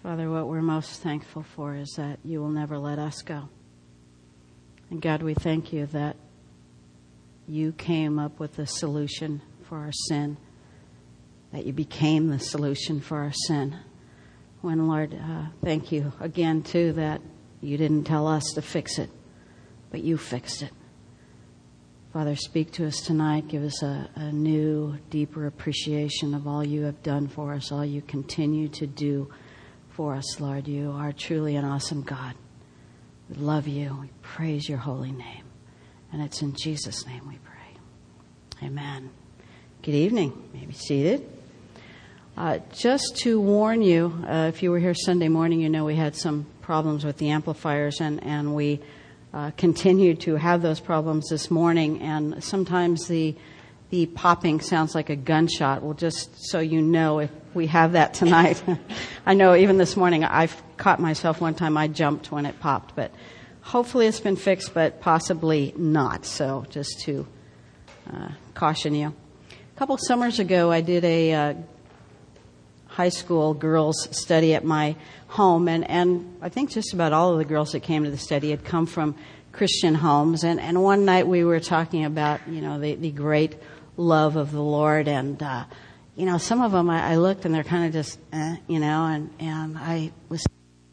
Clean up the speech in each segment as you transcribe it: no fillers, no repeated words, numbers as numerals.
Father, what we're most thankful for is that you will never let us go. And God, we thank you that you came up with a solution for our sin, that you became the solution for our sin. When, Lord, thank you again, too, that you didn't tell us to fix it, but you fixed it. Father, speak to us tonight. Give us a new, deeper appreciation of all you have done for us, all you continue to do for us, Lord. You are truly an awesome God. We love you. We praise your holy name. And it's in Jesus' name we pray. Amen. Good evening. You may be seated. Just to warn you, if you were here Sunday morning, you know we had some problems with the amplifiers, and we continue to have those problems this morning. And sometimes the popping sounds like a gunshot. Well, just so you know, if we have that tonight. I know even this morning I've caught myself one time I jumped when it popped, but hopefully it's been fixed, but possibly not. So just to caution you. A couple summers ago, I did a high school girls study at my home, and I think just about all of the girls that came to the study had come from Christian homes. And one night we were talking about, the great love of the Lord, and some of them I looked and they're kind of just, and I was.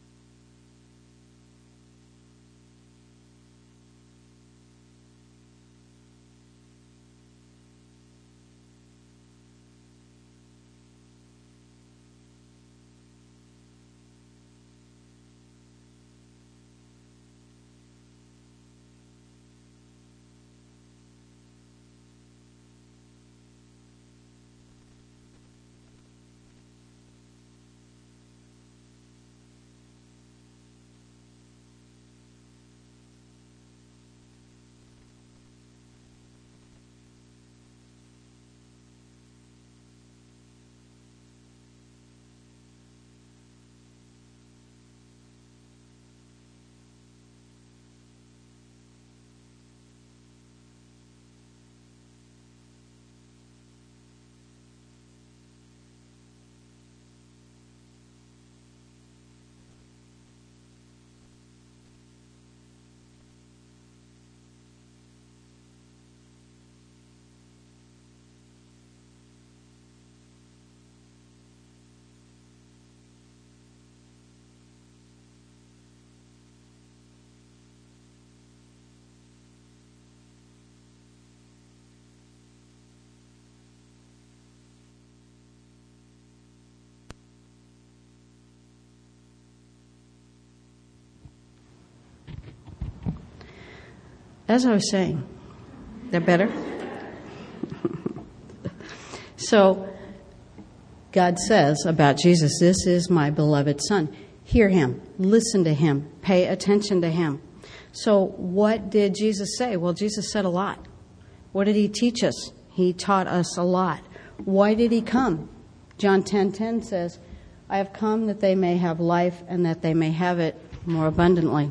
As I was saying, that better? So, God says about Jesus, this is my beloved Son. Hear him, listen to him, pay attention to him. So, what did Jesus say? Well, Jesus said a lot. What did he teach us? He taught us a lot. Why did he come? John 10:10 says, I have come that they may have life and that they may have it more abundantly.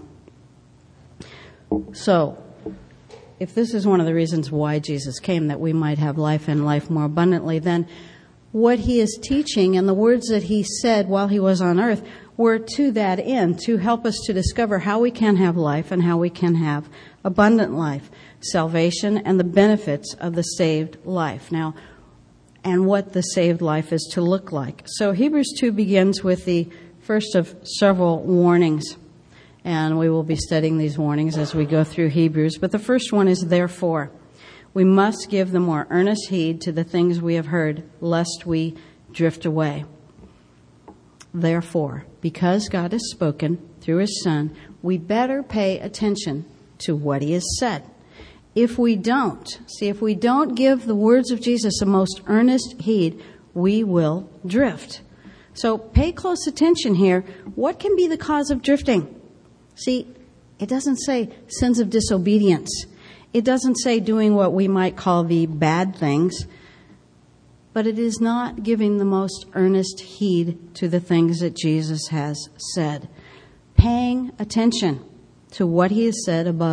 So, if this is one of the reasons why Jesus came, that we might have life and life more abundantly, then what he is teaching and the words that he said while he was on earth were to that end, to help us to discover how we can have life and how we can have abundant life, salvation and the benefits of the saved life. Now, and what the saved life is to look like. So Hebrews 2 begins with the first of several warnings. And we will be studying these warnings as we go through Hebrews. But the first one is, therefore, we must give the more earnest heed to the things we have heard, lest we drift away. Therefore, because God has spoken through his Son, we better pay attention to what he has said. If we don't give the words of Jesus the most earnest heed, we will drift. So pay close attention here. What can be the cause of drifting? See, it doesn't say sins of disobedience. It doesn't say doing what we might call the bad things. But it is not giving the most earnest heed to the things that Jesus has said. Paying attention to what he has said above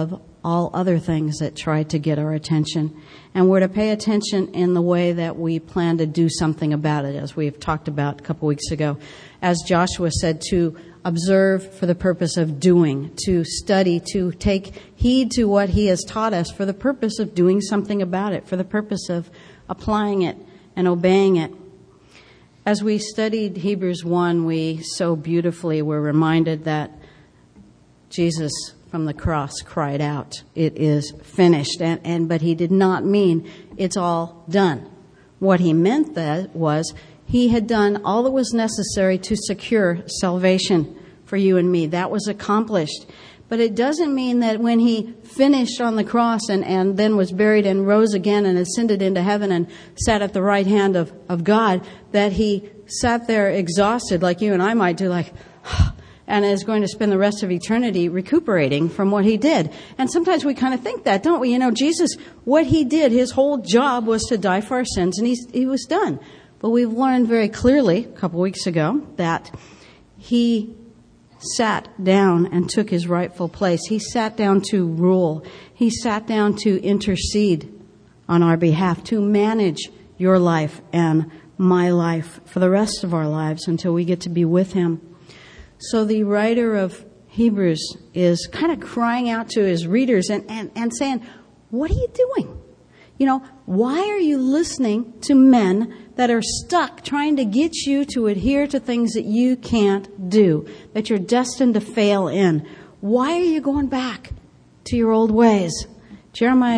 all other things that try to get our attention. And we're to pay attention in the way that we plan to do something about it, as we've talked about a couple weeks ago. As Joshua said, to observe for the purpose of doing, to study, to take heed to what he has taught us for the purpose of doing something about it, for the purpose of applying it and obeying it. As we studied Hebrews 1, we so beautifully were reminded that Jesus from the cross cried out, "It is finished." But he did not mean it's all done. What he meant that was he had done all that was necessary to secure salvation for you and me. That was accomplished. But it doesn't mean that when he finished on the cross and then was buried and rose again and ascended into heaven and sat at the right hand of God, that he sat there exhausted like you and I might do, like, and is going to spend the rest of eternity recuperating from what he did. And sometimes we kind of think that, don't we? You know, Jesus, what he did, his whole job was to die for our sins, and he was done. But we've learned very clearly a couple weeks ago that he sat down and took his rightful place. He sat down to rule. He sat down to intercede on our behalf, to manage your life and my life for the rest of our lives until we get to be with him. So the writer of Hebrews is kind of crying out to his readers and saying, what are you doing? You know, why are you listening to men that are stuck trying to get you to adhere to things that you can't do, that you're destined to fail in? Why are you going back to your old ways? Jeremiah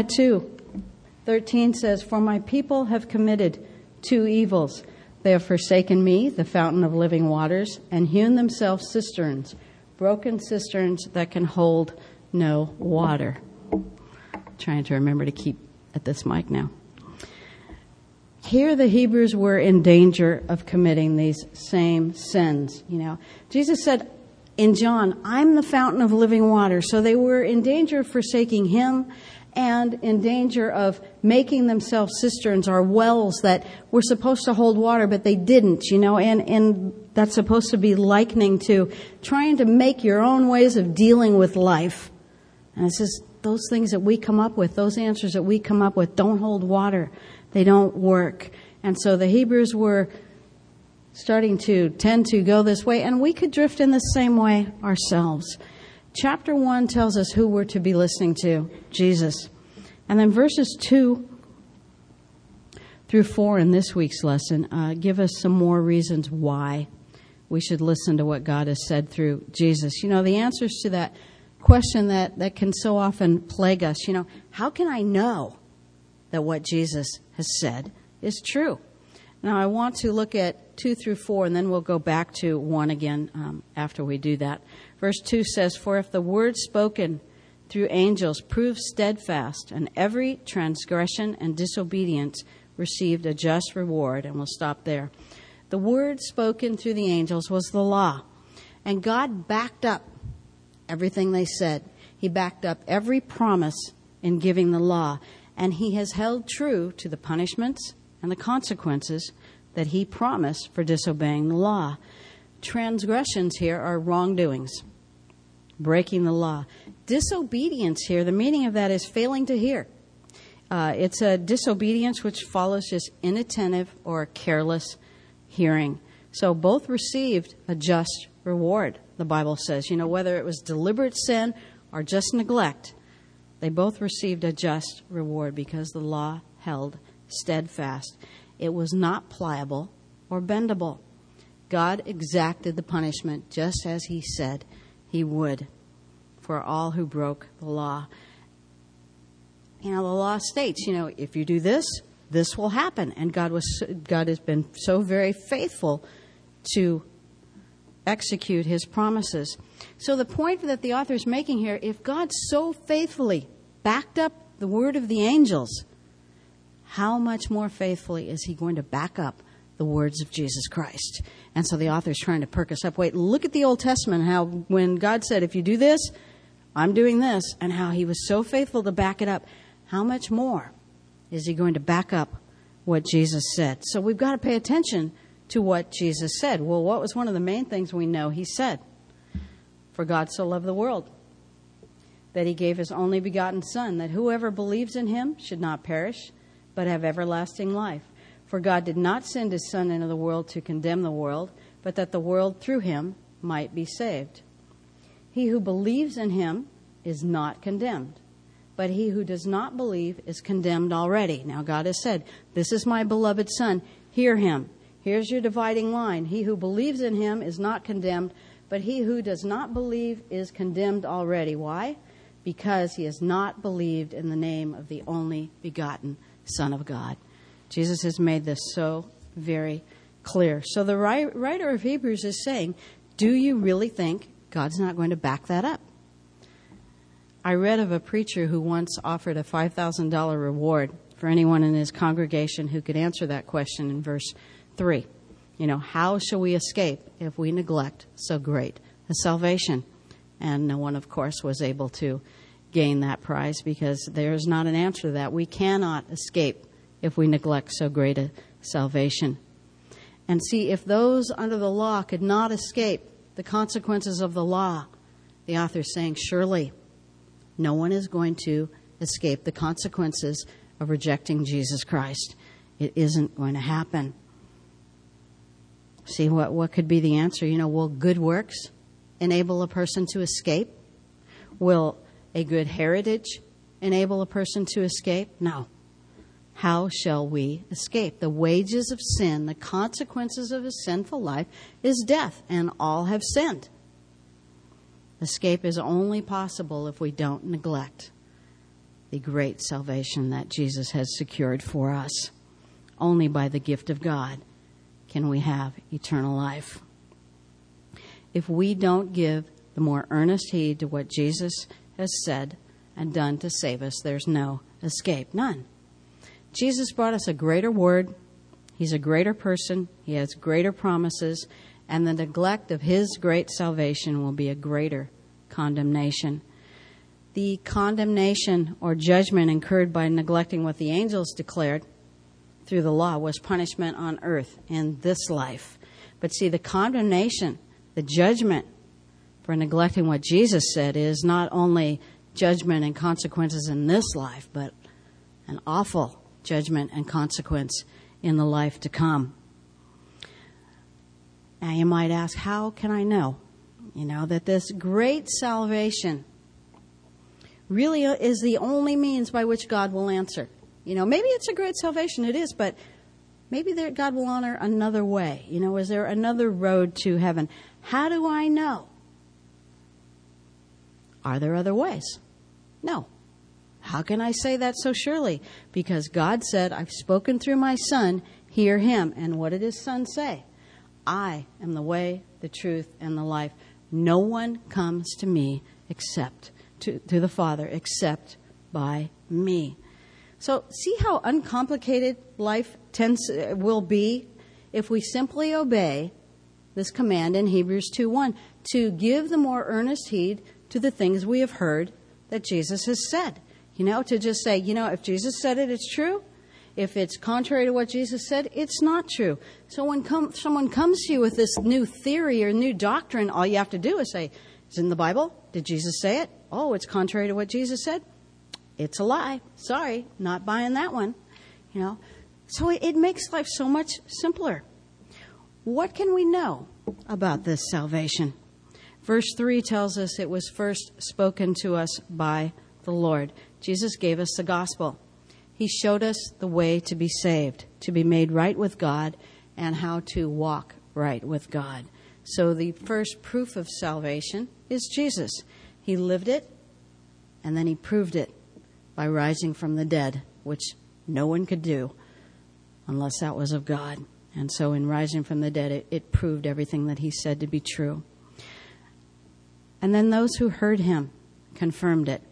2:13 says, "For my people have committed two evils. They have forsaken me, the fountain of living waters, and hewn themselves cisterns, broken cisterns that can hold no water." Trying to remember to keep at this mic now. Here the Hebrews were in danger of committing these same sins. You know, Jesus said in John, "I'm the fountain of living water." So they were in danger of forsaking him and in danger of making themselves cisterns or wells that were supposed to hold water, but they didn't, you know, and that's supposed to be likening to trying to make your own ways of dealing with life. And it says those things that we come up with, those answers that we come up with don't hold water. They don't work. And so the Hebrews were starting to tend to go this way, and we could drift in the same way ourselves. Chapter 1 tells us who we're to be listening to, Jesus. And then verses 2 through 4 in this week's lesson give us some more reasons why we should listen to what God has said through Jesus. You know, the answers to that question that can so often plague us, you know, how can I know that what Jesus has said is true? Now, I want to look at 2 through 4, and then we'll go back to 1 again after we do that. Verse 2 says, "For if the word spoken through angels proved steadfast, and every transgression and disobedience received a just reward," and we'll stop there. The word spoken through the angels was the law, and God backed up everything they said. He backed up every promise in giving the law, and he has held true to the punishments and the consequences that he promised for disobeying the law. Transgressions here are wrongdoings, breaking the law. Disobedience here, the meaning of that is failing to hear. It's a disobedience which follows just inattentive or careless hearing. So both received a just reward, the Bible says. You know, whether it was deliberate sin or just neglect, they both received a just reward because the law held steadfast. It was not pliable or bendable. God exacted the punishment just as he said he would for all who broke the law. You know, the law states, you know, if you do this, this will happen. And God has been so very faithful to execute his promises. So the point that the author is making here, if God so faithfully backed up the word of the angels, how much more faithfully is he going to back up the words of Jesus Christ? And so the author is trying to perk us up. Wait, look at the Old Testament, how when God said, if you do this, I'm doing this, and how he was so faithful to back it up. How much more is he going to back up what Jesus said? So we've got to pay attention to what Jesus said. Well, what was one of the main things we know he said? For God so loved the world that he gave his only begotten Son, that whoever believes in him should not perish, but have everlasting life. For God did not send his Son into the world to condemn the world, but that the world through him might be saved. He who believes in him is not condemned, but he who does not believe is condemned already. Now God has said, this is my beloved Son, hear him. Here's your dividing line. He who believes in him is not condemned, but he who does not believe is condemned already. Why? Because he has not believed in the name of the only begotten Son of God. Jesus has made this so very clear. So the writer of Hebrews is saying, do you really think God's not going to back that up? I read of a preacher who once offered a $5,000 reward for anyone in his congregation who could answer that question in verse 3. How shall we escape if we neglect so great a salvation? And no one, of course, was able to gain that prize because there's not an answer to that. We cannot escape if we neglect so great a salvation. And see, if those under the law could not escape the consequences of the law, the author is saying, surely no one is going to escape the consequences of rejecting Jesus Christ. It isn't going to happen. See, what could be the answer? Will good works enable a person to escape? Will a good heritage enable a person to escape? No. How shall we escape? The wages of sin, the consequences of a sinful life, is death, and all have sinned. Escape is only possible if we don't neglect the great salvation that Jesus has secured for us. Only by the gift of God can we have eternal life. If we don't give the more earnest heed to what Jesus has said and done to save us, there's no escape, none. Jesus brought us a greater word. He's a greater person. He has greater promises. And the neglect of his great salvation will be a greater condemnation. The condemnation or judgment incurred by neglecting what the angels declared through the law was punishment on earth in this life. But see, the condemnation, the judgment for neglecting what Jesus said is not only judgment and consequences in this life, but an awful judgment and consequence in the life to come. Now you might ask, how can I know, that this great salvation really is the only means by which God will answer? Maybe it's a great salvation, it is, but maybe God will honor another way. Is there another road to heaven? How do I know? Are there other ways? No. How can I say that so surely? Because God said, I've spoken through my Son, hear him. And what did his Son say? I am the way, the truth, and the life. No one comes to me except to the Father except by me. So see how uncomplicated life will be if we simply obey this command in Hebrews 2:1 to give the more earnest heed to the things we have heard that Jesus has said. To just say, if Jesus said it, it's true. If it's contrary to what Jesus said, it's not true. So when someone comes to you with this new theory or new doctrine, all you have to do is say, it's in the Bible. Did Jesus say it? Oh, it's contrary to what Jesus said. It's a lie. Sorry, not buying that one. So it makes life so much simpler. What can we know about this salvation? Verse 3 tells us it was first spoken to us by the Lord. Jesus gave us the gospel. He showed us the way to be saved, to be made right with God, and how to walk right with God. So the first proof of salvation is Jesus. He lived it, and then he proved it by rising from the dead, which no one could do unless that was of God. And so in rising from the dead, it proved everything that he said to be true. And then those who heard him confirmed it.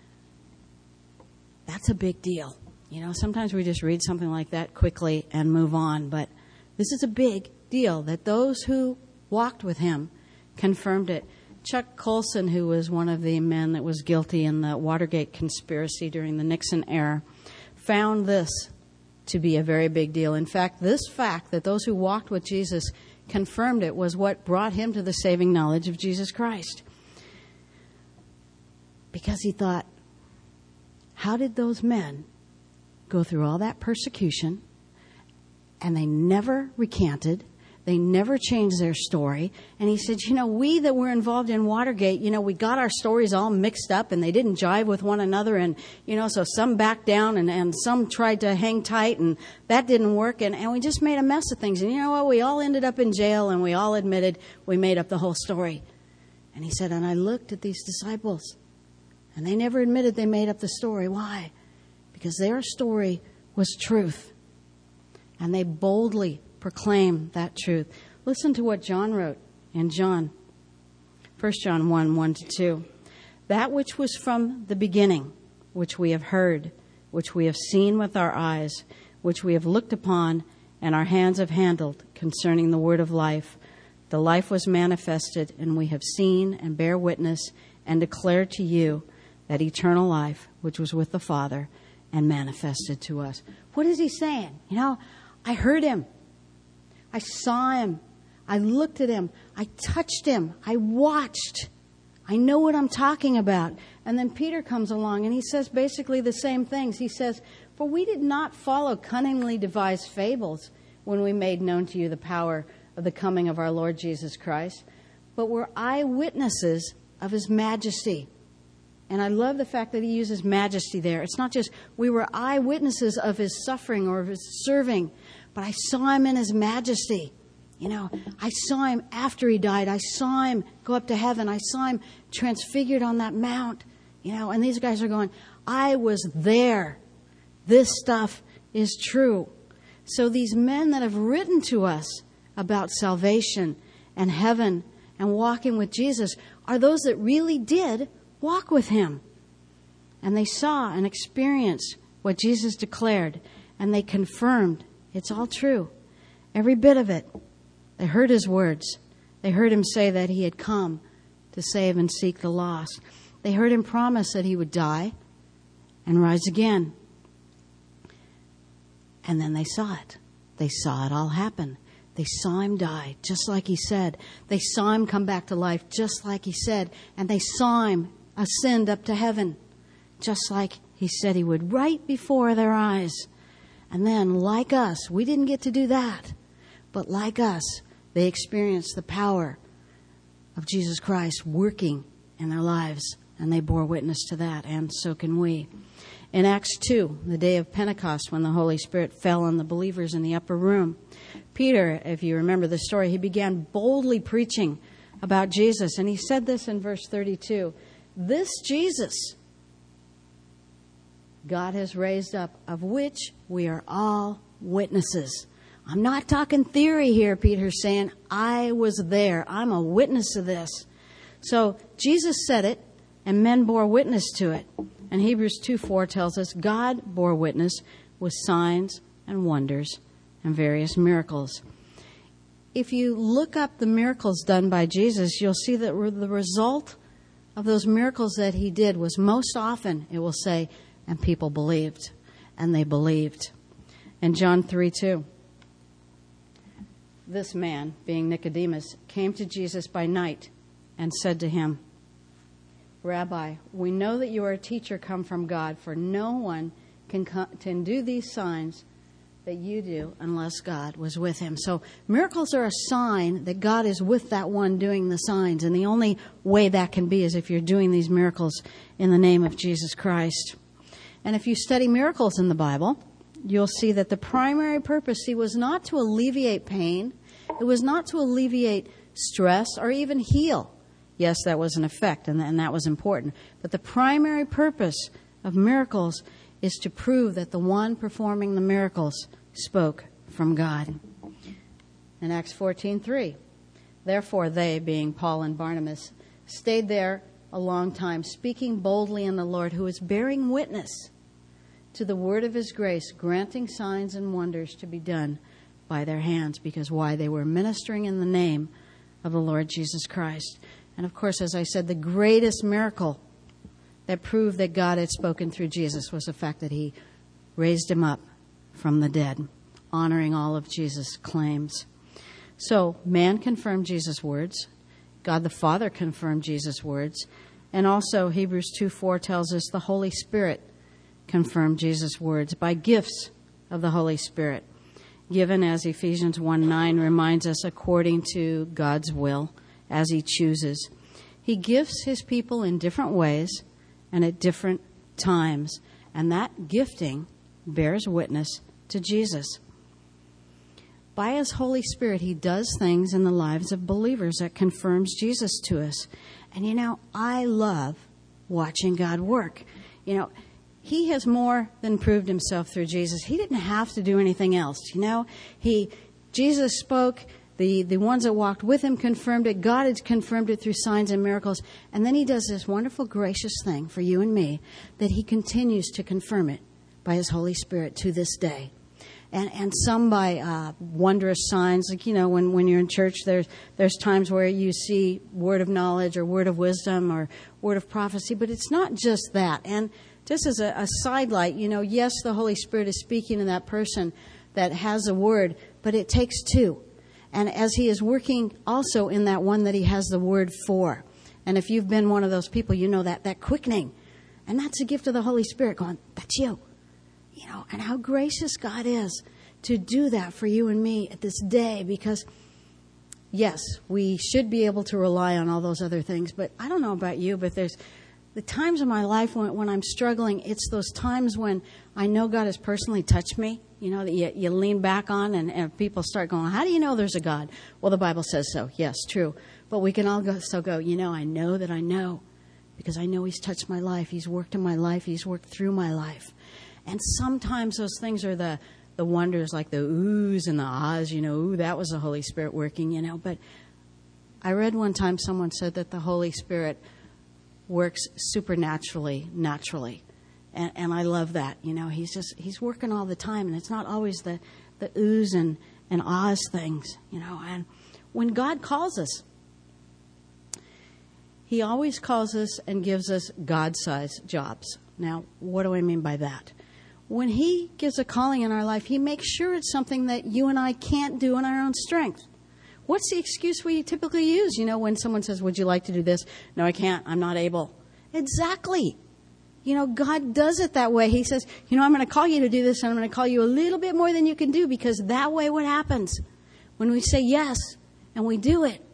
That's a big deal. Sometimes we just read something like that quickly and move on, but this is a big deal that those who walked with him confirmed it. Chuck Colson, who was one of the men that was guilty in the Watergate conspiracy during the Nixon era, found this to be a very big deal. In fact, this fact that those who walked with Jesus confirmed it was what brought him to the saving knowledge of Jesus Christ. Because he thought, how did those men go through all that persecution and they never recanted? They never changed their story. And he said, we that were involved in Watergate, we got our stories all mixed up and they didn't jive with one another. And, so some backed down and some tried to hang tight and that didn't work. And we just made a mess of things. And you know what? We all ended up in jail and we all admitted we made up the whole story. And he said, and I looked at these disciples and they never admitted they made up the story. Why? Because their story was truth. And they boldly proclaim that truth. Listen to what John wrote in 1 John 1, 1-2. That which was from the beginning, which we have heard, which we have seen with our eyes, which we have looked upon, and our hands have handled concerning the word of life. The life was manifested, and we have seen and bear witness and declare to you that eternal life, which was with the Father, and manifested to us. What is he saying? I heard him. I saw him. I looked at him. I touched him. I watched. I know what I'm talking about. And then Peter comes along and he says basically the same things. He says, for we did not follow cunningly devised fables when we made known to you the power of the coming of our Lord Jesus Christ, but were eyewitnesses of his majesty. And I love the fact that he uses majesty there. It's not just we were eyewitnesses of his suffering or of his serving, but I saw him in his majesty. I saw him after he died. I saw him go up to heaven. I saw him transfigured on that mount. And these guys are going, I was there. This stuff is true. So these men that have written to us about salvation and heaven and walking with Jesus are those that really did walk with him. And they saw and experienced what Jesus declared. And they confirmed it's all true. Every bit of it. They heard his words. They heard him say that he had come to save and seek the lost. They heard him promise that he would die and rise again. And then they saw it. They saw it all happen. They saw him die, just like he said. They saw him come back to life, just like he said. And they saw him ascend up to heaven, just like he said he would, right before their eyes. And then, like us, we didn't get to do that. But like us, they experienced the power of Jesus Christ working in their lives. And they bore witness to that, and so can we. In Acts 2, the day of Pentecost, when the Holy Spirit fell on the believers in the upper room, Peter, if you remember the story, he began boldly preaching about Jesus. And he said this in verse 32, this Jesus God has raised up, of which we are all witnesses. I'm not talking theory here, Peter's saying. I was there. I'm a witness of this. So Jesus said it, and men bore witness to it. And Hebrews 2:4 tells us God bore witness with signs and wonders and various miracles. If you look up the miracles done by Jesus, you'll see that the result of those miracles that he did was most often, it will say, and people believed. And they believed. In John 3:2, this man, being Nicodemus, came to Jesus by night and said to him, Rabbi, we know that you are a teacher come from God, for no one can do these signs that you do unless God was with him. So miracles are a sign that God is with that one doing the signs. And the only way that can be is if you're doing these miracles in the name of Jesus Christ. And if you study miracles in the Bible, you'll see that the primary purpose, was not to alleviate pain. It was not to alleviate stress or even heal. Yes, that was an effect, and that was important. But the primary purpose of miracles is to prove that the one performing the miracles spoke from God. In Acts 14:3, therefore they, being Paul and Barnabas, stayed there a long time, speaking boldly in the Lord, who is bearing witness to the word of his grace, granting signs and wonders to be done by their hands. Because why? They were ministering in the name of the Lord Jesus Christ. And of course, as I said, the greatest miracle that proved that God had spoken through Jesus was the fact that he raised him up from the dead, honoring all of Jesus' claims. So man confirmed Jesus' words. God the Father confirmed Jesus' words. And also Hebrews 2:4 tells us the Holy Spirit confirmed Jesus' words by gifts of the Holy Spirit, given, as Ephesians 1:9 reminds us, according to God's will, as he chooses. He gifts his people in different ways and at different times, and that gifting bears witness to Jesus. By his Holy Spirit, he does things in the lives of believers that confirms Jesus to us. And I love watching God work. He has more than proved himself through Jesus. He didn't have to do anything else. Jesus spoke. The ones that walked with him confirmed it. God has confirmed it through signs and miracles. And then he does this wonderful, gracious thing for you and me, that he continues to confirm it by his Holy Spirit to this day. And some by wondrous signs. Like, when you're in church, there's times where you see word of knowledge or word of wisdom or word of prophecy. But it's not just that. And just as a sidelight, yes, the Holy Spirit is speaking in that person that has a word, but it takes two. And as he is working also in that one that he has the word for. And if you've been one of those people, you know that quickening. And that's a gift of the Holy Spirit going, that's you. And how gracious God is to do that for you and me at this day. Because, yes, we should be able to rely on all those other things. But I don't know about you, but there's the times in my life when I'm struggling. It's those times when I know God has personally touched me. That you lean back on and people start going, how do you know there's a God? Well, the Bible says so. Yes, true. But we can all go, I know that I know. Because I know he's touched my life. He's worked in my life. He's worked through my life. And sometimes those things are the wonders, like the oohs and the ahs, ooh, that was the Holy Spirit working, But I read one time someone said that the Holy Spirit works supernaturally, naturally. And I love that. He's working all the time. And it's not always the oohs and ahs things, And when God calls us, he always calls us and gives us God-sized jobs. Now, what do I mean by that? When he gives a calling in our life, he makes sure it's something that you and I can't do in our own strength. What's the excuse we typically use? When someone says, would you like to do this? No, I can't. I'm not able. Exactly. God does it that way. He says, I'm going to call you to do this, and I'm going to call you a little bit more than you can do, because that way what happens? When we say yes and we do it,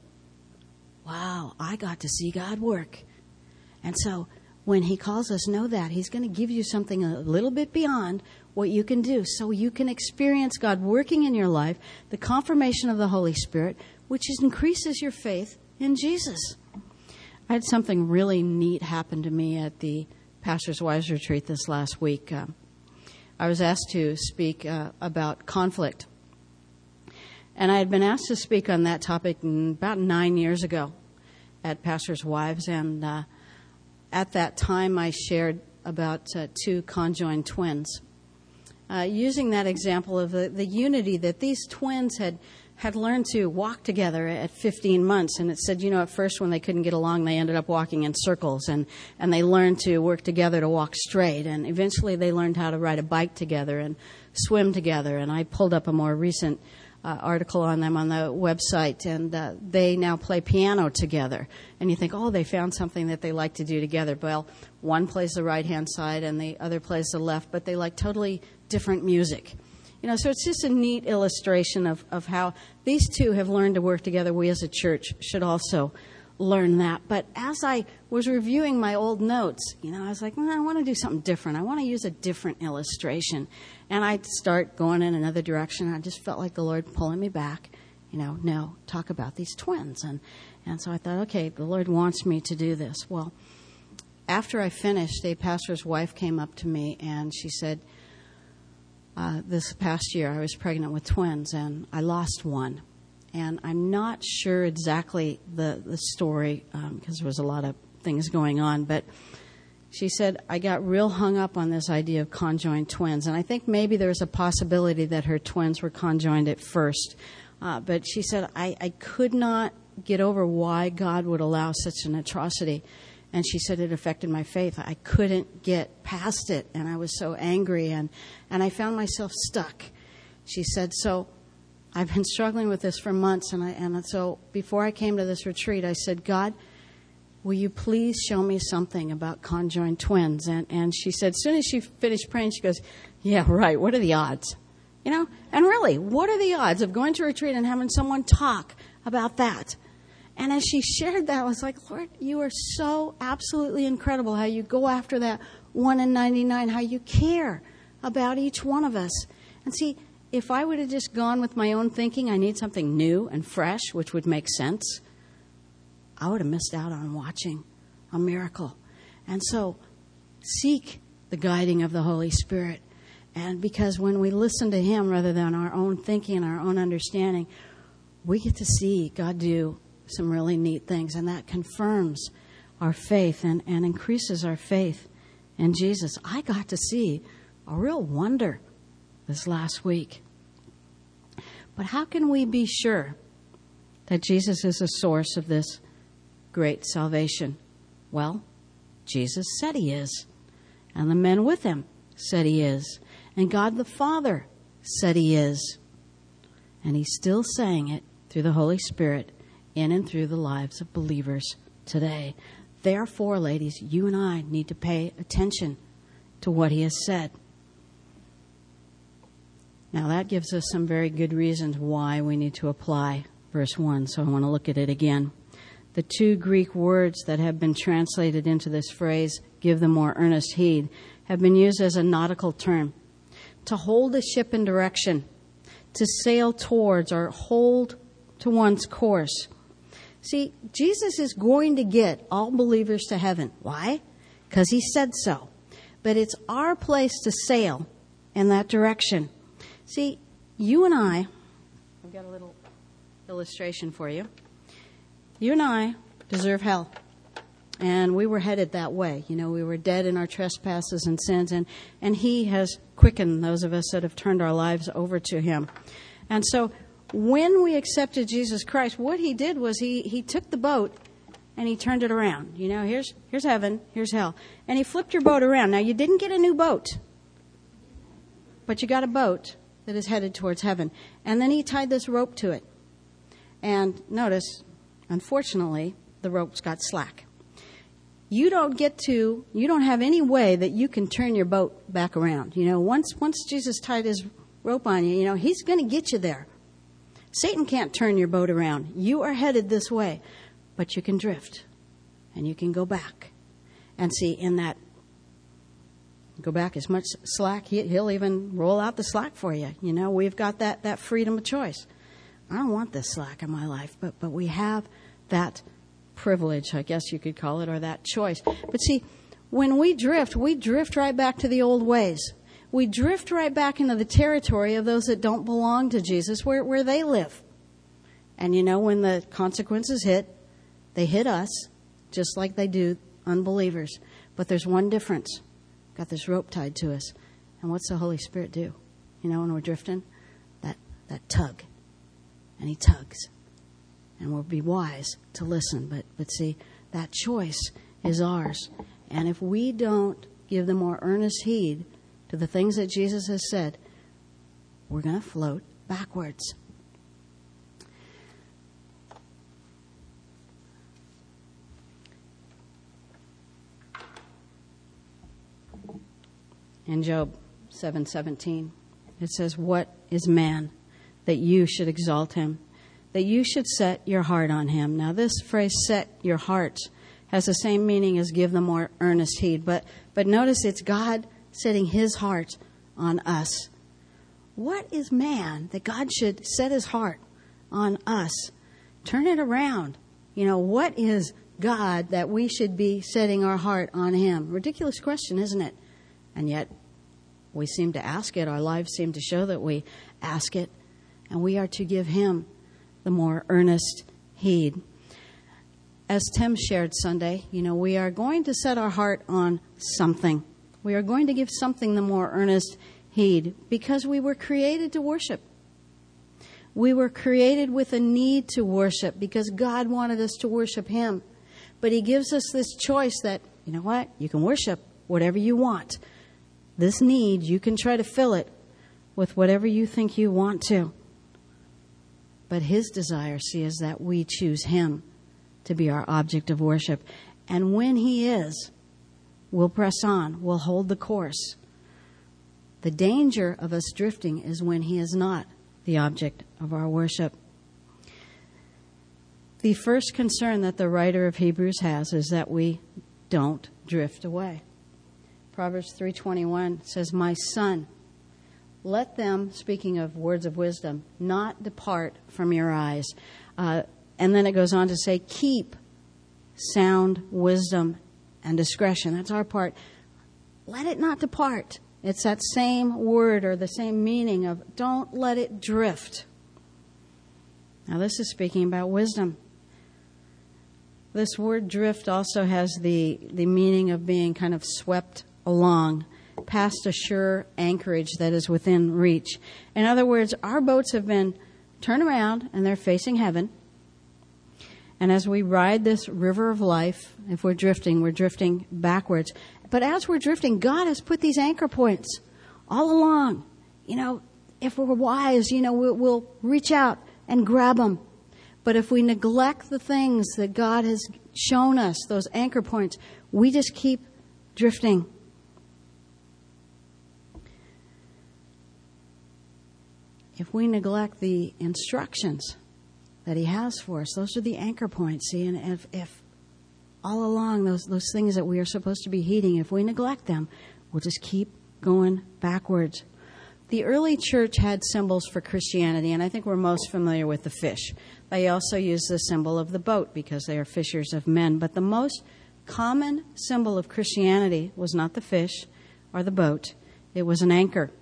wow, I got to see God work. And so when he calls us, know that he's going to give you something a little bit beyond what you can do, so you can experience God working in your life, the confirmation of the Holy Spirit, which increases your faith in Jesus. I had something really neat happen to me at the Pastor's Wives Retreat this last week. I was asked to speak about conflict. And I had been asked to speak on that topic about 9 years ago at Pastor's Wives. And at that time, I shared about two conjoined twins. Using that example of the unity that these twins had learned to walk together at 15 months. And it said, at first when they couldn't get along, they ended up walking in circles. And they learned to work together to walk straight. And eventually they learned how to ride a bike together and swim together. And I pulled up a more recent article on them on the website, and they now play piano together. And you think, they found something that they like to do together. Well, one plays the right-hand side and the other plays the left, but they like totally different music. So it's just a neat illustration of how these two have learned to work together. We as a church should also learn that. But as I was reviewing my old notes, I was like, I want to do something different. I want to use a different illustration. And I'd start going in another direction. I just felt like the Lord pulling me back, no, talk about these twins. And so I thought, okay, the Lord wants me to do this. Well, after I finished, a pastor's wife came up to me and she said, this past year I was pregnant with twins and I lost one. And I'm not sure exactly the story because there was a lot of things going on. But she said, I got real hung up on this idea of conjoined twins. And I think maybe there's a possibility that her twins were conjoined at first. But she said, I could not get over why God would allow such an atrocity. And she said it affected my faith. I couldn't get past it. And I was so angry. And I found myself stuck. She said, so I've been struggling with this for months. And so before I came to this retreat, I said, God, will you please show me something about conjoined twins? And she said, as soon as she finished praying, she goes, yeah, right, what are the odds? You know, and really, what are the odds of going to a retreat and having someone talk about that? And as she shared that, I was like, Lord, you are so absolutely incredible how you go after that 1 in 99, how you care about each one of us. And see, if I would have just gone with my own thinking, I need something new and fresh, which would make sense, I would have missed out on watching a miracle. And so seek the guiding of the Holy Spirit. And because when we listen to Him rather than our own thinking and our own understanding, we get to see God do some really neat things. And that confirms our faith and increases our faith in Jesus. I got to see a real wonder this last week. But how can we be sure that Jesus is the source of this great salvation? Well, Jesus said He is. And the men with Him said He is. And God the Father said He is. And He's still saying it through the Holy Spirit in and through the lives of believers today. Therefore, ladies, you and I need to pay attention to what He has said. Now, that gives us some very good reasons why we need to apply verse 1. So I want to look at it again. The two Greek words that have been translated into this phrase, give them more earnest heed, have been used as a nautical term. To hold a ship in direction, to sail towards or hold to one's course. See, Jesus is going to get all believers to heaven. Why? Because He said so. But it's our place to sail in that direction. See, you and I've got a little illustration for you. You and I deserve hell. And we were headed that way. You know, we were dead in our trespasses and sins. And He has quickened those of us that have turned our lives over to Him. And so when we accepted Jesus Christ, what He did was He took the boat and He turned it around. You know, here's heaven, here's hell. And He flipped your boat around. Now, you didn't get a new boat, but you got a boat that is headed towards heaven. And then He tied this rope to it. And notice, unfortunately, the rope's got slack. You don't have any way that you can turn your boat back around. You know, once Jesus tied His rope on you, you know, He's going to get you there. Satan can't turn your boat around. You are headed this way, but you can drift and you can go back. And see, in that, go back as much slack, He'll even roll out the slack for you. You know, we've got that freedom of choice. I don't want this slack in my life, but we have that privilege, I guess you could call it, or that choice. But see, when we drift right back to the old ways. We drift right back into the territory of those that don't belong to Jesus, where they live. And you know, when the consequences hit, they hit us just like they do unbelievers. But there's one difference. Got this rope tied to us. And what's the Holy Spirit do? You know, when we're drifting? That tug. And He tugs. And we'll be wise to listen. But see, that choice is ours. And if we don't give the more earnest heed to the things that Jesus has said, we're going to float backwards. In Job 7:17, it says, "What is man that you should exalt him, that you should set your heart on him?" Now, this phrase, set your heart, has the same meaning as give them more earnest heed. But notice it's God setting His heart on us. What is man that God should set His heart on us? Turn it around. You know, what is God that we should be setting our heart on Him? Ridiculous question, isn't it? And yet, we seem to ask it. Our lives seem to show that we ask it. And we are to give Him the more earnest heed. As Tim shared Sunday, you know, we are going to set our heart on something. We are going to give something the more earnest heed because we were created to worship. We were created with a need to worship because God wanted us to worship Him. But He gives us this choice that, you know what, you can worship whatever you want. This need, you can try to fill it with whatever you think you want to. But His desire, see, is that we choose Him to be our object of worship. And when he is, we'll press on. We'll hold the course. The danger of us drifting is when he is not the object of our worship. The first concern that the writer of Hebrews has is that we don't drift away. Proverbs 3:21 says, "My son, let them," speaking of words of wisdom, "not depart from your eyes." And then it goes on to say, "Keep sound wisdom and discretion." That's our part. Let it not depart. It's that same word or the same meaning of don't let it drift. Now this is speaking about wisdom. This word drift also has the meaning of being kind of swept along past a sure anchorage that is within reach. In other words, our boats have been turned around and they're facing heaven. And as we ride this river of life, if we're drifting backwards. But as we're drifting, God has put these anchor points all along. If we're wise, we'll reach out and grab them. But if we neglect the things that God has shown us, those anchor points, we just keep drifting. If we neglect the instructions that he has for us, those are the anchor points. See, and if all along those things that we are supposed to be heeding, if we neglect them, we'll just keep going backwards. The early church had symbols for Christianity, and I think we're most familiar with the fish. They also used the symbol of the boat because they are fishers of men. But the most common symbol of Christianity was not the fish or the boat. It was an anchor.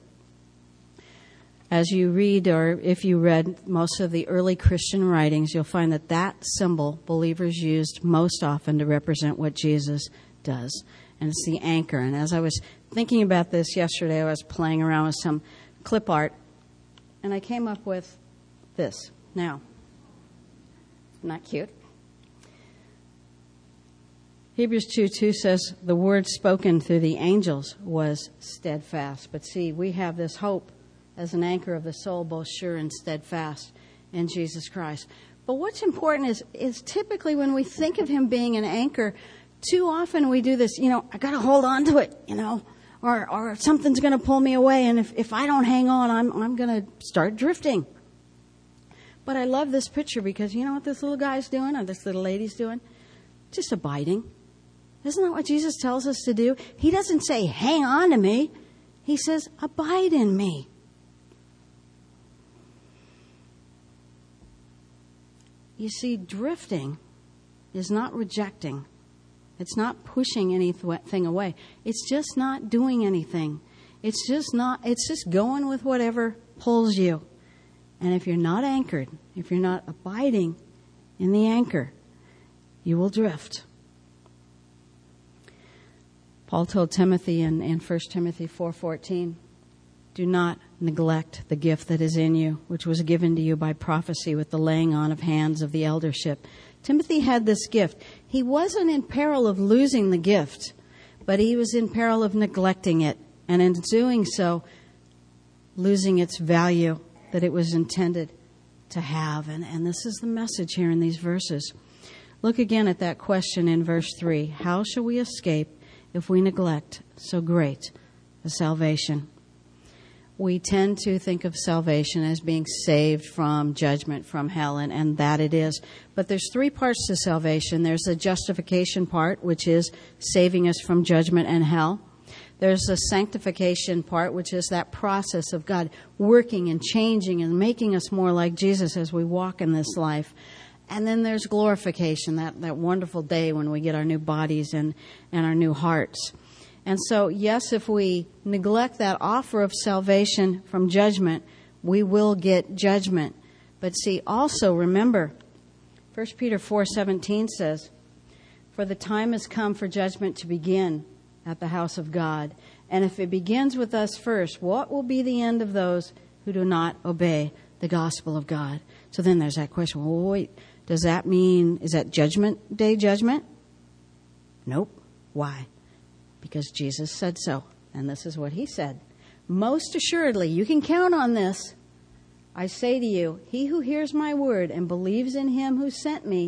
As you read, or if you read most of the early Christian writings, you'll find that symbol believers used most often to represent what Jesus does. And it's the anchor. And as I was thinking about this yesterday, I was playing around with some clip art, and I came up with this. Now, not cute. Hebrews 2:2 says the word spoken through the angels was steadfast. But see, we have this hope as an anchor of the soul, both sure and steadfast in Jesus Christ. But what's important is typically when we think of him being an anchor, too often we do this, I got to hold on to it, or something's going to pull me away. And if I don't hang on, I'm going to start drifting. But I love this picture because you know what this little guy's doing or this little lady's doing? Just abiding. Isn't that what Jesus tells us to do? He doesn't say, hang on to me. He says, abide in me. You see, drifting is not rejecting. It's not pushing anything away. It's just not doing anything. It's just going with whatever pulls you. And if you're not anchored, if you're not abiding in the anchor, you will drift. Paul told Timothy in 1 Timothy 4:14, do not neglect the gift that is in you, which was given to you by prophecy with the laying on of hands of the eldership. Timothy had this gift. He wasn't in peril of losing the gift, but he was in peril of neglecting it, and in doing so, losing its value that it was intended to have. And this is the message here in these verses. Look again at that question in verse 3. How shall we escape if we neglect so great a salvation? We tend to think of salvation as being saved from judgment, from hell, and that it is. But there's three parts to salvation. There's the justification part, which is saving us from judgment and hell. There's the sanctification part, which is that process of God working and changing and making us more like Jesus as we walk in this life. And then there's glorification, that wonderful day when we get our new bodies and our new hearts. And so, yes, if we neglect that offer of salvation from judgment, we will get judgment. But see, also remember, 1 Peter 4:17 says, for the time has come for judgment to begin at the house of God. And if it begins with us first, what will be the end of those who do not obey the gospel of God? So then there's that question, well, wait, does that mean, is that judgment day judgment? Nope. Why? Because Jesus said so. And this is what he said. Most assuredly, you can count on this. I say to you, he who hears my word and believes in him who sent me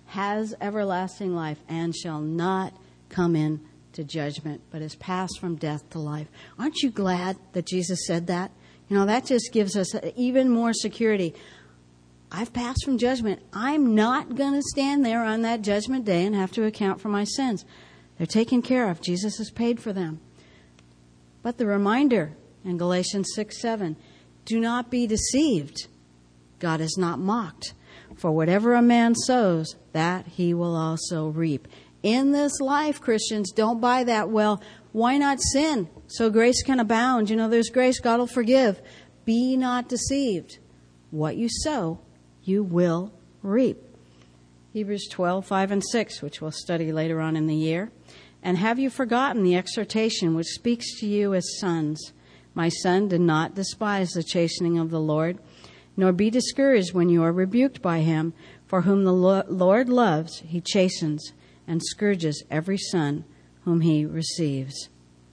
has everlasting life and shall not come in to judgment, but is passed from death to life. Aren't you glad that Jesus said that? That just gives us even more security. I've passed from judgment. I'm not going to stand there on that judgment day and have to account for my sins. They're taken care of. Jesus has paid for them. But the reminder in Galatians 6:7, do not be deceived. God is not mocked. For whatever a man sows, that he will also reap. In this life, Christians, don't buy that, well, why not sin so grace can abound? There's grace, God will forgive. Be not deceived. What you sow, you will reap. Hebrews 12:5-6, which we'll study later on in the year. And have you forgotten the exhortation which speaks to you as sons? My son, do not despise the chastening of the Lord, nor be discouraged when you are rebuked by him. For whom the Lord loves, he chastens and scourges every son whom he receives.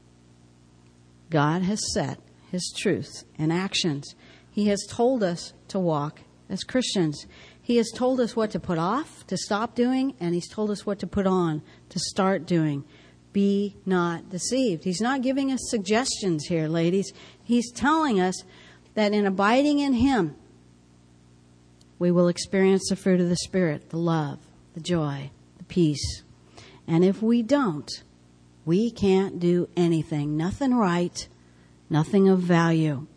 God has set his truth in actions. He has told us to walk as Christians. He has told us what to put off, to stop doing, and he's told us what to put on, to start doing. Be not deceived. He's not giving us suggestions here, ladies. He's telling us that in abiding in him, we will experience the fruit of the Spirit, the love, the joy, the peace. And if we don't, we can't do anything, nothing right, nothing of value.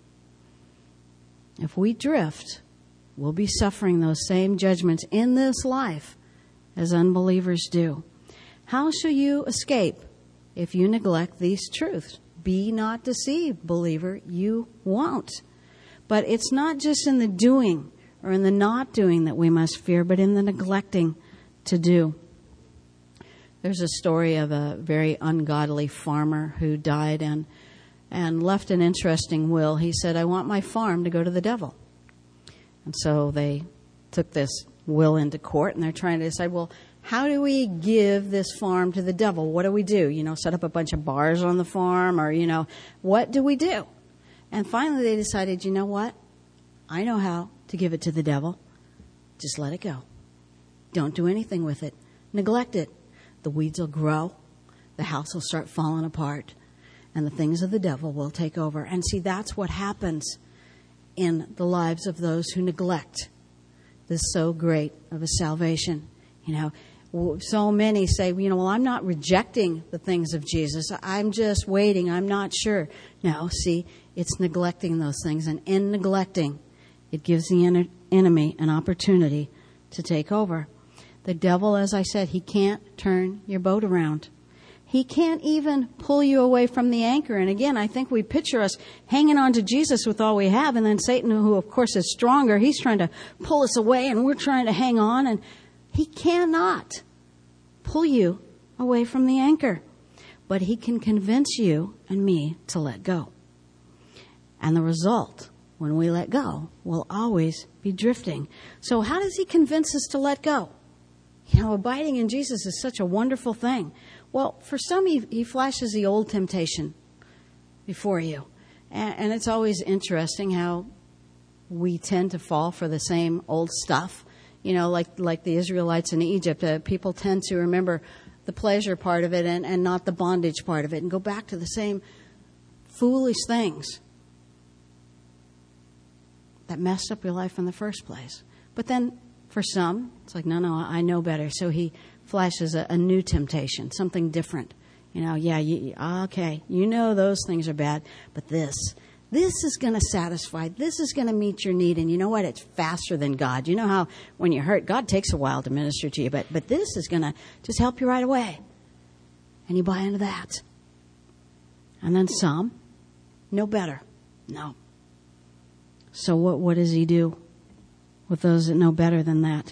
If we drift, we'll be suffering those same judgments in this life as unbelievers do. How shall you escape if you neglect these truths? Be not deceived, believer. You won't. But it's not just in the doing or in the not doing that we must fear, but in the neglecting to do. There's a story of a very ungodly farmer who died and left an interesting will. He said, I want my farm to go to the devil. And so they took this will into court, and they're trying to decide, well, how do we give this farm to the devil? What do we do? Set up a bunch of bars on the farm, or, what do we do? And finally they decided, you know what? I know how to give it to the devil. Just let it go. Don't do anything with it. Neglect it. The weeds will grow. The house will start falling apart. And the things of the devil will take over. And see, that's what happens in the lives of those who neglect this so great of a salvation. So many say, well, I'm not rejecting the things of Jesus. I'm just waiting. I'm not sure. No, see, it's neglecting those things. And in neglecting, it gives the enemy an opportunity to take over. The devil, as I said, he can't turn your boat around. He can't even pull you away from the anchor. And again, I think we picture us hanging on to Jesus with all we have. And then Satan, who of course is stronger, he's trying to pull us away and we're trying to hang on. And he cannot pull you away from the anchor. But he can convince you and me to let go. And the result, when we let go, will always be drifting. So how does he convince us to let go? Abiding in Jesus is such a wonderful thing. Well, for some, he flashes the old temptation before you. And it's always interesting how we tend to fall for the same old stuff. Like the Israelites in Egypt, people tend to remember the pleasure part of it and not the bondage part of it and go back to the same foolish things that messed up your life in the first place. But then for some, it's like, no, I know better. So he flashes a new temptation, something different. Okay, those things are bad, but this is going to satisfy. This is going to meet your need. And you know what? It's faster than God. You know how when you're hurt, God takes a while to minister to you, but this is going to just help you right away. And you buy into that. And then some know better. No. So what does he do with those that know better than that?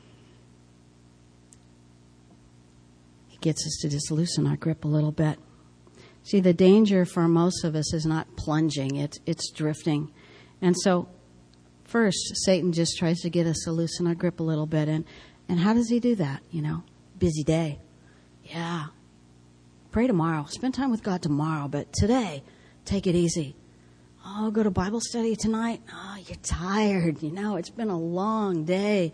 He gets us to just loosen our grip a little bit. See, the danger for most of us is not plunging, it's drifting. And so, first, Satan just tries to get us to loosen our grip a little bit. And how does he do that? Busy day. Yeah. Pray tomorrow. Spend time with God tomorrow. But today, take it easy. Oh, go to Bible study tonight. Oh, you're tired. It's been a long day.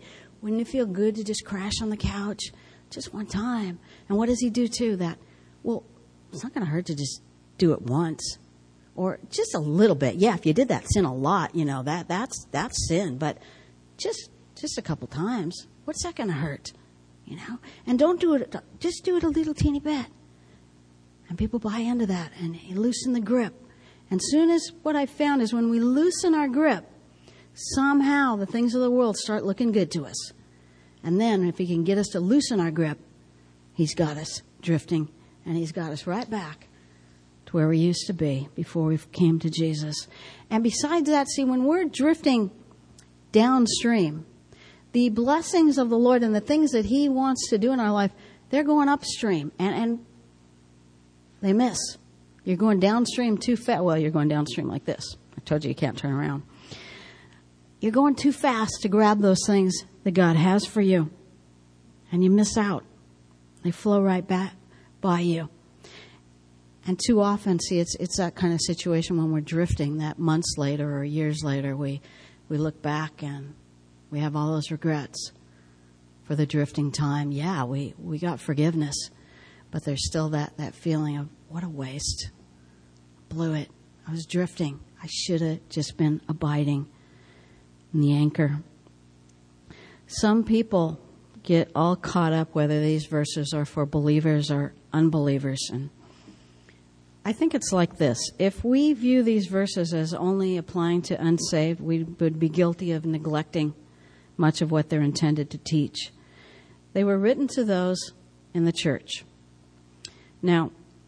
Wouldn't it feel good to just crash on the couch just one time? And what does he do too? That, well, it's not going to hurt to just do it once or just a little bit. Yeah, if you did that sin a lot, that's sin. But just a couple times, what's that going to hurt? And don't do it. Just do it a little teeny bit. And people buy into that and you loosen the grip. And soon as what I found is when we loosen our grip, somehow the things of the world start looking good to us. And then if he can get us to loosen our grip, he's got us drifting and he's got us right back to where we used to be before we came to Jesus. And besides that, see, when we're drifting downstream, the blessings of the Lord and the things that he wants to do in our life, they're going upstream and they miss. You're going downstream too fast. Well, you're going downstream like this. I told you can't turn around. You're going too fast to grab those things that God has for you. And you miss out. They flow right back by you. And too often, see, it's that kind of situation when we're drifting that months later or years later, we look back and we have all those regrets for the drifting time. Yeah, we got forgiveness, but there's still that feeling of, what a waste. Blew it. I was drifting. I should have just been abiding in the anchor. Some people get all caught up whether these verses are for believers or unbelievers. And I think it's like this. If we view these verses as only applying to unsaved, we would be guilty of neglecting much of what they're intended to teach. They were written to those in the church. Now,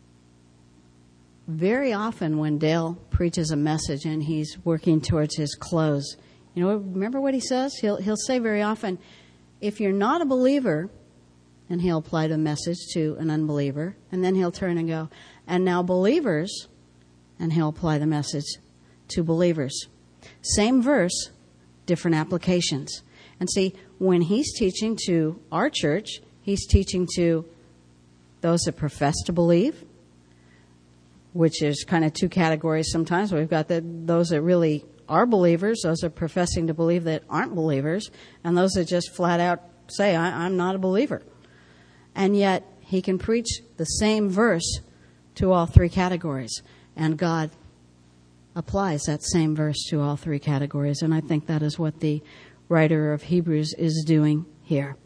very often when Dale preaches a message and he's working towards his close, remember what he says? He'll say very often, if you're not a believer, and he'll apply the message to an unbeliever, and then he'll turn and go, and now believers, and he'll apply the message to believers. Same verse, different applications. And see, when he's teaching to our church, he's teaching to those that profess to believe, which is kind of two categories sometimes. We've got those that really are believers, those that are professing to believe that aren't believers, and those that just flat out say, I'm not a believer. And yet, he can preach the same verse to all three categories. And God applies that same verse to all three categories. And I think that is what the writer of Hebrews is doing here.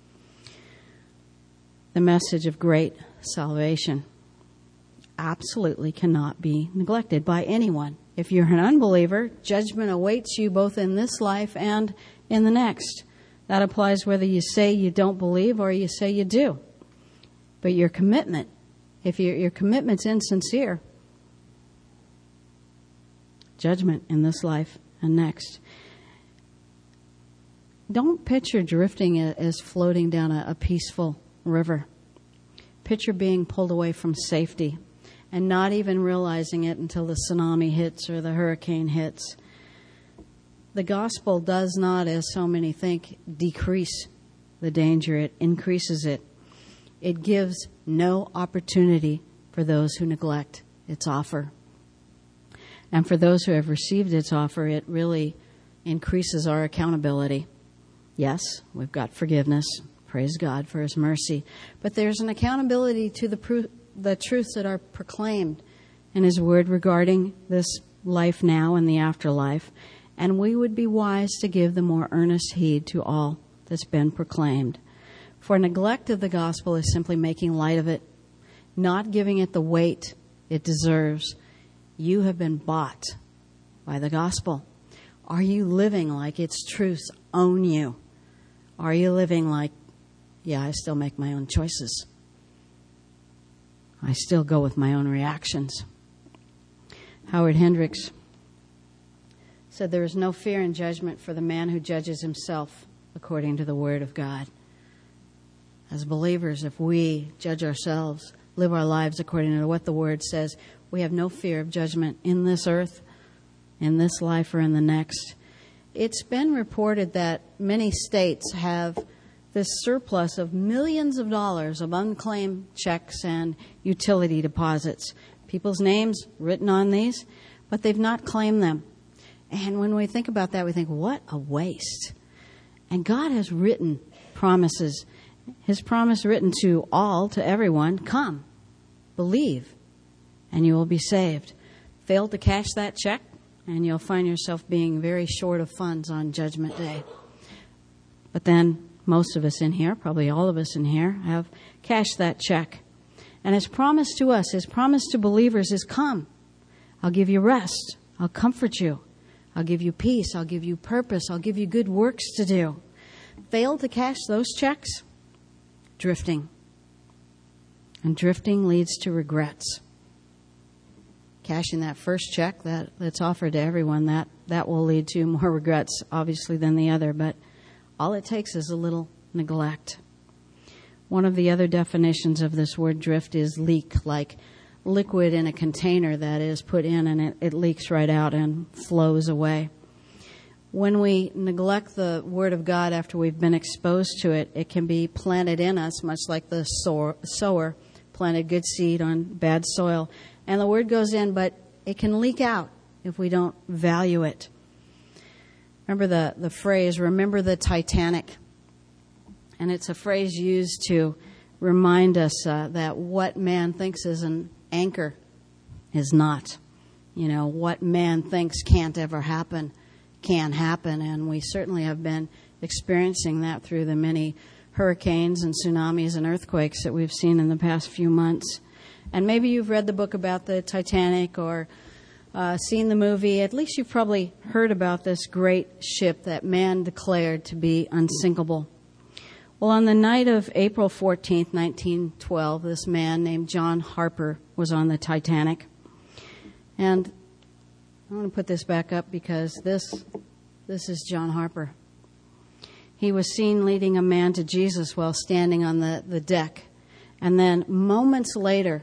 The message of great salvation absolutely cannot be neglected by anyone. If you're an unbeliever, judgment awaits you both in this life and in the next. That applies whether you say you don't believe or you say you do. But your commitment, if your commitment's insincere, judgment in this life and next. Don't picture drifting as floating down a peaceful river. Picture being pulled away from safety and not even realizing it until the tsunami hits or the hurricane hits. The gospel does not, as so many think, decrease the danger. It increases it. It gives no opportunity for those who neglect its offer. And for those who have received its offer, it really increases our accountability. Yes, we've got forgiveness. Praise God for His mercy. But there's an accountability to the truths that are proclaimed in His Word regarding this life now and the afterlife. And we would be wise to give the more earnest heed to all that's been proclaimed. For neglect of the gospel is simply making light of it, not giving it the weight it deserves. You have been bought by the gospel. Are you living like its truths own you? Are you living like, yeah, I still make my own choices. I still go with my own reactions. Howard Hendricks said there is no fear in judgment for the man who judges himself according to the Word of God. As believers, if we judge ourselves, live our lives according to what the Word says, we have no fear of judgment in this earth, in this life, or in the next. It's been reported that many states have this surplus of millions of dollars of unclaimed checks and utility deposits. People's names written on these, but they've not claimed them. And when we think about that, we think, what a waste. And God has written promises. His promise written to all, to everyone, come, believe, and you will be saved. Fail to cash that check, and you'll find yourself being very short of funds on Judgment Day. But then most of us in here, probably all of us in here, have cashed that check. And His promise to us, His promise to believers is, come, I'll give you rest, I'll comfort you, I'll give you peace, I'll give you purpose, I'll give you good works to do. Fail to cash those checks, drifting. And drifting leads to regrets. Cashing that first check that's offered to everyone, that will lead to more regrets, obviously, than the other. But all it takes is a little neglect. One of the other definitions of this word drift is leak, like liquid in a container that is put in and it leaks right out and flows away. When we neglect the Word of God after we've been exposed to it, it can be planted in us, much like the sower planted good seed on bad soil. And the Word goes in, but it can leak out if we don't value it. Remember the phrase, remember the Titanic. And it's a phrase used to remind us that what man thinks is an anchor is not. You know, what man thinks can't ever happen can happen. And we certainly have been experiencing that through the many hurricanes and tsunamis and earthquakes that we've seen in the past few months. And maybe you've read the book about the Titanic or seen the movie. At least you've probably heard about this great ship that man declared to be unsinkable. Well, on the night of April 14th, 1912, this man named John Harper was on the Titanic. And I want to put this back up because this is John Harper. He was seen leading a man to Jesus while standing on the deck. And then moments later,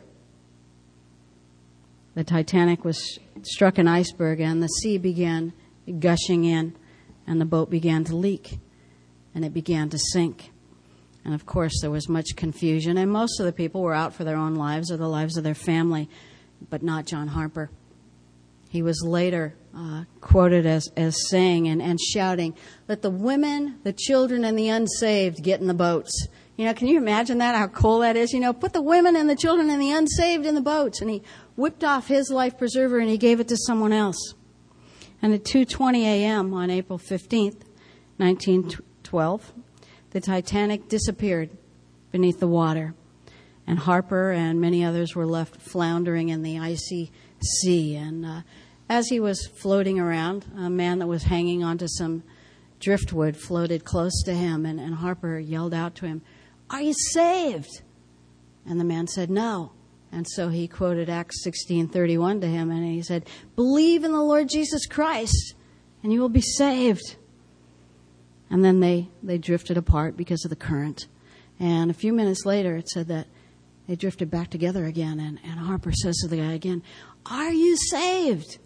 the Titanic was struck an iceberg and the sea began gushing in and the boat began to leak and it began to sink. And of course there was much confusion and most of the people were out for their own lives or the lives of their family, but not John Harper. He was later quoted as saying and shouting, let the women, the children, and the unsaved get in the boats. You know, can you imagine that, how cool that is? You know, put the women and the children and the unsaved in the boats. And he whipped off his life preserver and he gave it to someone else. And at 2:20 a.m. on April 15th, 1912, the Titanic disappeared beneath the water. And Harper and many others were left floundering in the icy sea. And as he was floating around, a man that was hanging onto some driftwood floated close to him. And Harper yelled out to him, "Are you saved?" And the man said, "No." And so he quoted Acts 16:31 to him, and he said, "Believe in the Lord Jesus Christ, and you will be saved." And then they drifted apart because of the current. And a few minutes later, it said that they drifted back together again. And Harper says to the guy again, "Are you saved?"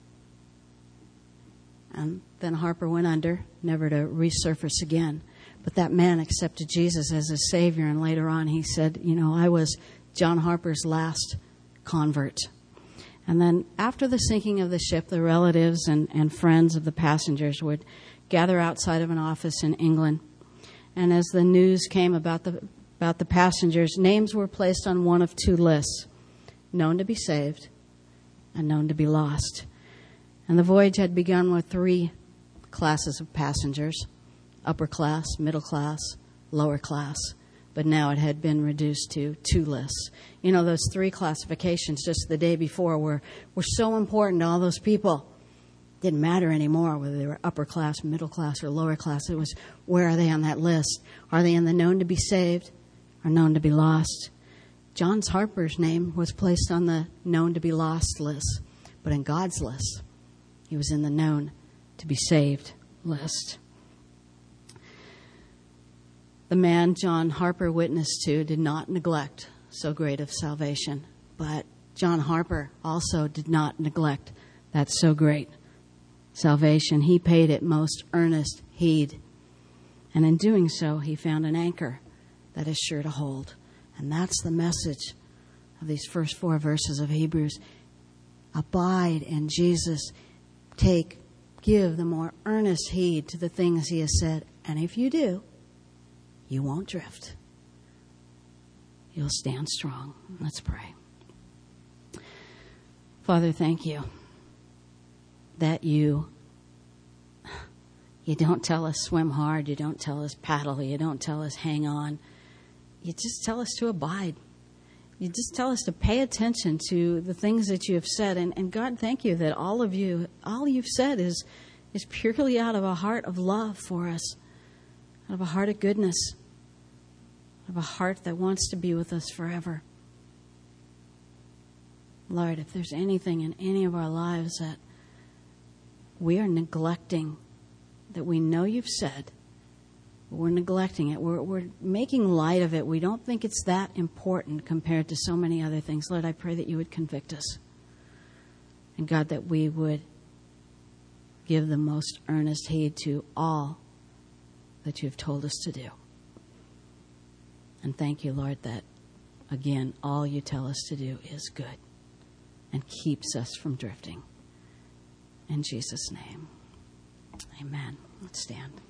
And then Harper went under, never to resurface again. But that man accepted Jesus as his Savior, and later on he said, you know, I was John Harper's last convert. And then after the sinking of the ship, the relatives and friends of the passengers would gather outside of an office in England. And as the news came about the passengers, names were placed on one of two lists, known to be saved and known to be lost. And the voyage had begun with three classes of passengers, upper class, middle class, lower class. But now it had been reduced to two lists. You know, those three classifications just the day before were so important to all those people. It didn't matter anymore whether they were upper class, middle class, or lower class. It was, where are they on that list? Are they in the known to be saved or known to be lost? John Harper's name was placed on the known to be lost list. But in God's list, he was in the known to be saved list. The man John Harper witnessed to did not neglect so great of salvation, but John Harper also did not neglect that so great salvation. He paid it most earnest heed, and in doing so, he found an anchor that is sure to hold. And that's the message of these first 4 verses of Hebrews. Abide in Jesus. Give the more earnest heed to the things he has said, And if you do, you won't drift. You'll stand strong. Let's pray. Father, thank you that you don't tell us swim hard. You don't tell us paddle. You don't tell us hang on. You just tell us to abide. You just tell us to pay attention to the things that you have said. And God, thank you that all you've said is purely out of a heart of love for us, out of a heart of goodness, out of a heart that wants to be with us forever. Lord, if there's anything in any of our lives that we are neglecting, that we know you've said, but we're neglecting it, we're making light of it, we don't think it's that important compared to so many other things, Lord, I pray that you would convict us. And God, that we would give the most earnest heed to all that you've told us to do. And thank you, Lord, that, again, all you tell us to do is good and keeps us from drifting. In Jesus' name, amen. Let's stand.